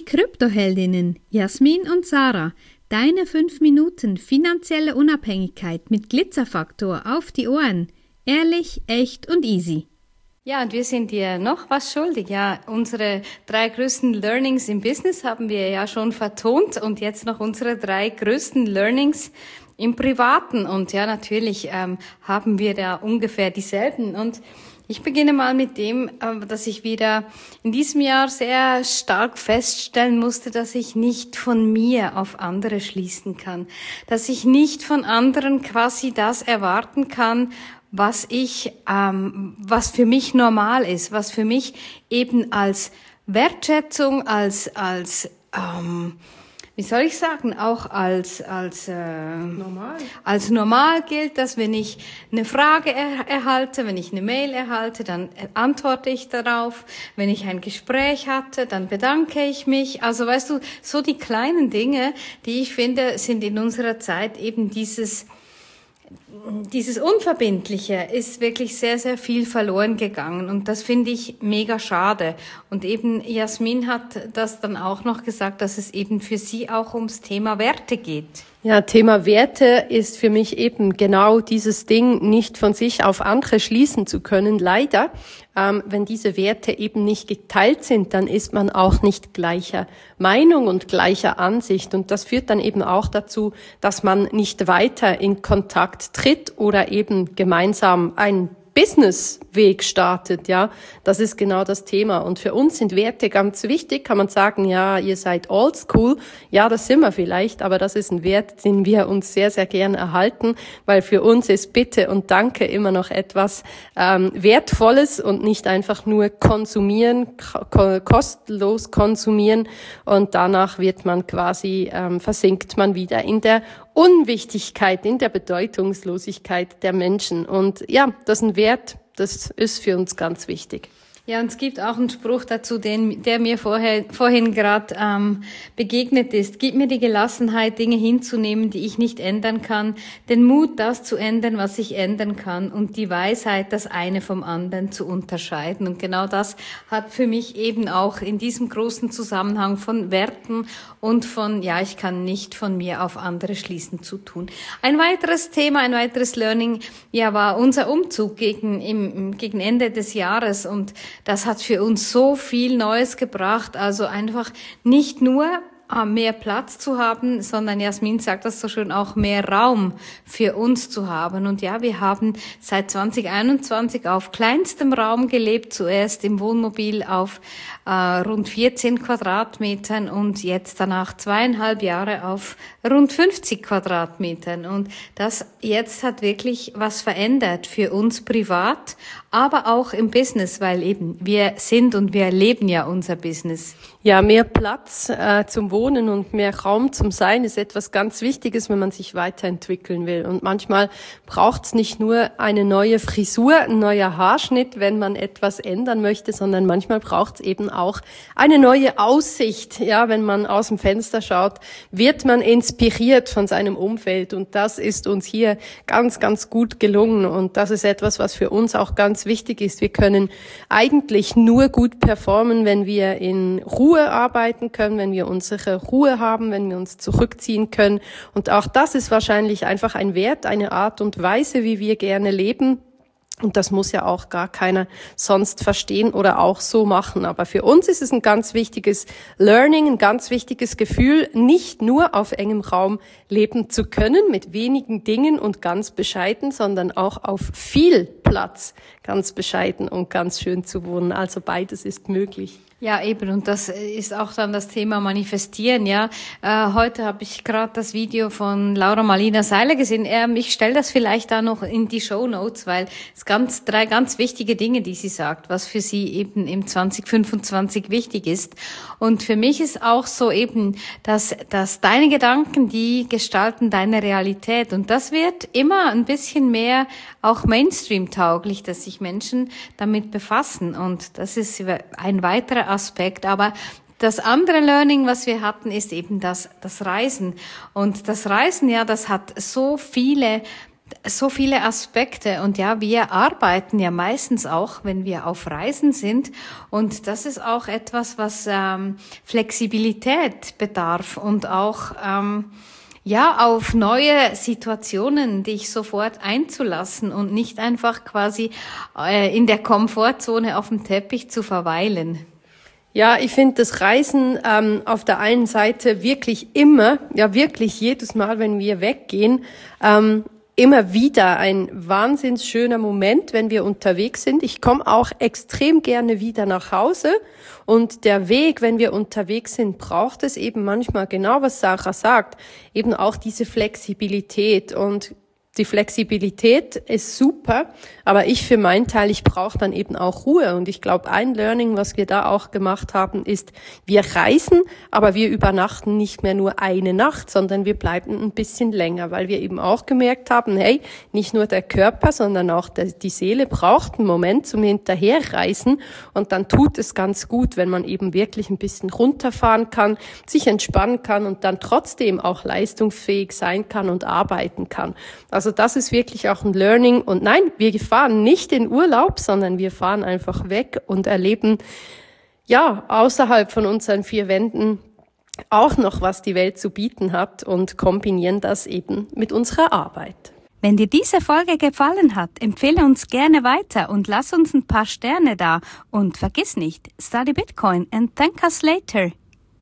Kryptoheldinnen Jasmin und Sarah, deine 5 Minuten finanzielle Unabhängigkeit mit Glitzerfaktor auf die Ohren. Ehrlich, echt und easy. Ja, und wir sind dir noch was schuldig. Ja, unsere 3 größten Learnings im Business haben wir ja schon vertont und jetzt noch unsere 3 größten Learnings im Privaten. Und ja, natürlich haben wir da ungefähr dieselben. Und ich beginne mal mit dem, dass ich wieder in diesem Jahr sehr stark feststellen musste, dass ich nicht von mir auf andere schließen kann, dass ich nicht von anderen quasi das erwarten kann, was für mich normal ist, was für mich eben als Wertschätzung, wie soll ich sagen, auch als normal gilt, dass wenn ich eine Frage erhalte, wenn ich eine Mail erhalte, dann antworte ich darauf. Wenn ich ein Gespräch hatte, dann bedanke ich mich. Also weißt du, so die kleinen Dinge, die ich finde, sind in unserer Zeit eben dieses Unverbindliche ist wirklich sehr, sehr viel verloren gegangen und das finde ich mega schade. Und eben Jasmin hat das dann auch noch gesagt, dass es eben für sie auch ums Thema Werte geht. Ja, Thema Werte ist für mich eben genau dieses Ding, nicht von sich auf andere schließen zu können, leider. Wenn diese Werte eben nicht geteilt sind, dann ist man auch nicht gleicher Meinung und gleicher Ansicht. Und das führt dann eben auch dazu, dass man nicht weiter in Kontakt tritt oder eben gemeinsam einen Businessweg startet, ja. Das ist genau das Thema. Und für uns sind Werte ganz wichtig. Kann man sagen, ja, ihr seid oldschool. Ja, das sind wir vielleicht, aber das ist ein Wert, den wir uns sehr, sehr gern erhalten, weil für uns ist Bitte und Danke immer noch etwas Wertvolles und nicht einfach nur konsumieren, kostenlos konsumieren und danach wird man quasi, versinkt man wieder in der Unwichtigkeit, in der Bedeutungslosigkeit der Menschen. Und ja, das ist ein Wert, das ist für uns ganz wichtig. Ja, und es gibt auch einen Spruch dazu, der mir vorhin gerade begegnet ist. Gib mir die Gelassenheit, Dinge hinzunehmen, die ich nicht ändern kann, den Mut, das zu ändern, was ich ändern kann und die Weisheit, das eine vom anderen zu unterscheiden. Und genau das hat für mich eben auch in diesem großen Zusammenhang von Werten und von, ja, ich kann nicht von mir auf andere schließen zu tun. Ein weiteres Thema, ein weiteres Learning, ja, war unser Umzug gegen Ende des Jahres und das hat für uns so viel Neues gebracht, also einfach nicht nur mehr Platz zu haben, sondern Jasmin sagt das so schön, auch mehr Raum für uns zu haben. Und ja, wir haben seit 2021 auf kleinstem Raum gelebt, zuerst im Wohnmobil auf rund 14 Quadratmetern und jetzt danach 2,5 Jahre auf rund 50 Quadratmetern. Und das jetzt hat wirklich was verändert für uns privat, aber auch im Business, weil eben wir sind und wir leben ja unser Business. Ja, mehr Platz zum Wohnen und mehr Raum zum Sein ist etwas ganz Wichtiges, wenn man sich weiterentwickeln will. Und manchmal braucht es nicht nur eine neue Frisur, ein neuer Haarschnitt, wenn man etwas ändern möchte, sondern manchmal braucht es eben auch eine neue Aussicht. Ja, wenn man aus dem Fenster schaut, wird man inspiriert von seinem Umfeld. Und das ist uns hier ganz, ganz gut gelungen. Und das ist etwas, was für uns auch ganz wichtig ist. Wir können eigentlich nur gut performen, wenn wir in Ruhe arbeiten können, wenn wir unsere Ruhe haben, wenn wir uns zurückziehen können. Und auch das ist wahrscheinlich einfach ein Wert, eine Art und Weise, wie wir gerne leben. Und das muss ja auch gar keiner sonst verstehen oder auch so machen. Aber für uns ist es ein ganz wichtiges Learning, ein ganz wichtiges Gefühl, nicht nur auf engem Raum leben zu können, mit wenigen Dingen und ganz bescheiden, sondern auch auf viel Platz, ganz bescheiden und ganz schön zu wohnen. Also beides ist möglich. Ja, eben. Und das ist auch dann das Thema Manifestieren, ja. Heute habe ich gerade das Video von Laura Marlina Seiler gesehen. Ich stelle das vielleicht da noch in die Shownotes, weil es 3 ganz wichtige Dinge, die sie sagt, was für sie eben im 2025 wichtig ist. Und für mich ist auch so eben, dass deine Gedanken, die gestalten deine Realität. Und das wird immer ein bisschen mehr auch Mainstream-tauglich, dass sich Menschen damit befassen. Und das ist ein weiterer Aspekt. Aber das andere Learning, was wir hatten, ist eben das Reisen. Und das Reisen, ja, das hat so viele so viele Aspekte und ja, wir arbeiten ja meistens auch, wenn wir auf Reisen sind und das ist auch etwas, was Flexibilität bedarf und auch auf neue Situationen dich sofort einzulassen und nicht einfach quasi in der Komfortzone auf dem Teppich zu verweilen. Ja, ich finde das Reisen auf der einen Seite wirklich immer, ja wirklich jedes Mal, wenn wir weggehen, immer wieder ein wahnsinns schöner Moment, wenn wir unterwegs sind. Ich komme auch extrem gerne wieder nach Hause und der Weg, wenn wir unterwegs sind, braucht es eben manchmal genau, was Sarah sagt, eben auch diese Flexibilität und die Flexibilität ist super, aber ich für meinen Teil, ich brauche dann eben auch Ruhe. Und ich glaube, ein Learning, was wir da auch gemacht haben, ist, wir reisen, aber wir übernachten nicht mehr nur eine Nacht, sondern wir bleiben ein bisschen länger, weil wir eben auch gemerkt haben, hey, nicht nur der Körper, sondern auch die Seele braucht einen Moment zum Hinterherreisen. Und dann tut es ganz gut, wenn man eben wirklich ein bisschen runterfahren kann, sich entspannen kann und dann trotzdem auch leistungsfähig sein kann und arbeiten kann. Also das ist wirklich auch ein Learning. Und nein, wir fahren nicht in Urlaub, sondern wir fahren einfach weg und erleben, ja, außerhalb von unseren 4 Wänden auch noch, was die Welt zu bieten hat und kombinieren das eben mit unserer Arbeit. Wenn dir diese Folge gefallen hat, empfehle uns gerne weiter und lass uns ein paar Sterne da. Und vergiss nicht, study Bitcoin and thank us later.